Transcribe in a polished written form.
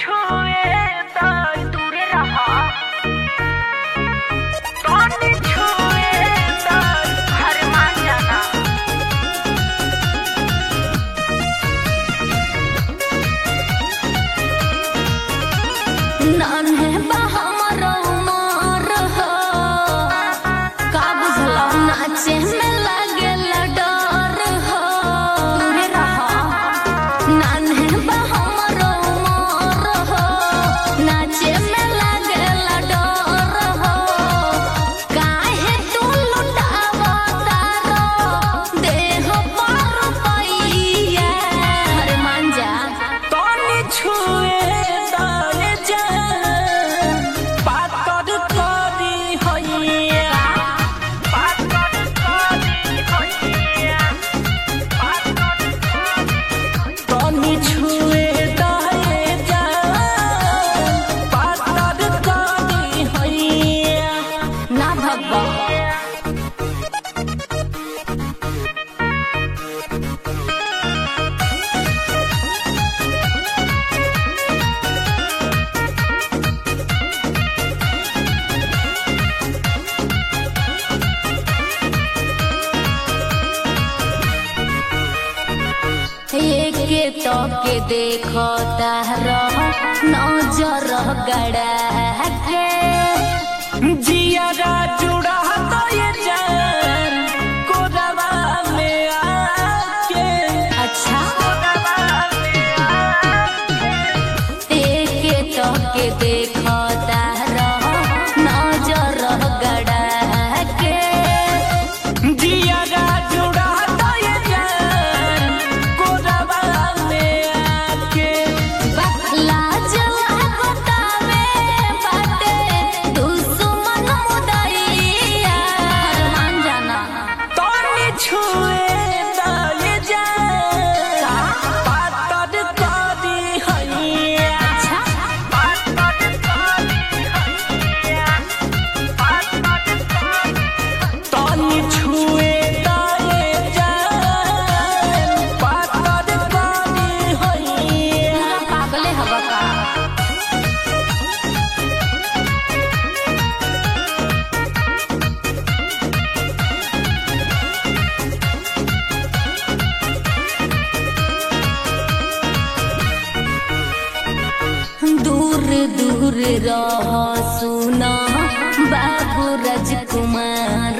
छुए तो दूर रहा, तनी छुए तो घर मान जाना। नान्हे बा हमरो उमर हो, का बुझला नाचे में लागेला डर हो, दूर रहा। नान्हे बा हमरो उमर हो, नाचे में लागेला डर हो। काहे तू लुटावा तारो देह पर पैया, अरे मान जा। तनी छुए दाए जान, पातर करी होइया, पातर करी होइया, तनी छुए दाए जान, पातर करी होइया। ना भगवा एक टके देखो तारह नजर गड़ा के, जियारा जुड़ा तो ये जान, कोरवा में आके, अच्छा कोरवा में आके। एक टके देखो तारह नजर गड़ा के, जियारा जुड़ा तो ये जान, कोरवा में आके। लाज लागतावे बाटे दुश्मन मुदइया, मान जाना। तनी छुए दाए जान, पातर करी होइया, पातर करी होइया, पातर करी। तनी छुए दाए जान, पातर करी होइया। पूरा पागले हवा का। दूर दूर रह सुना बाबू राजकुमार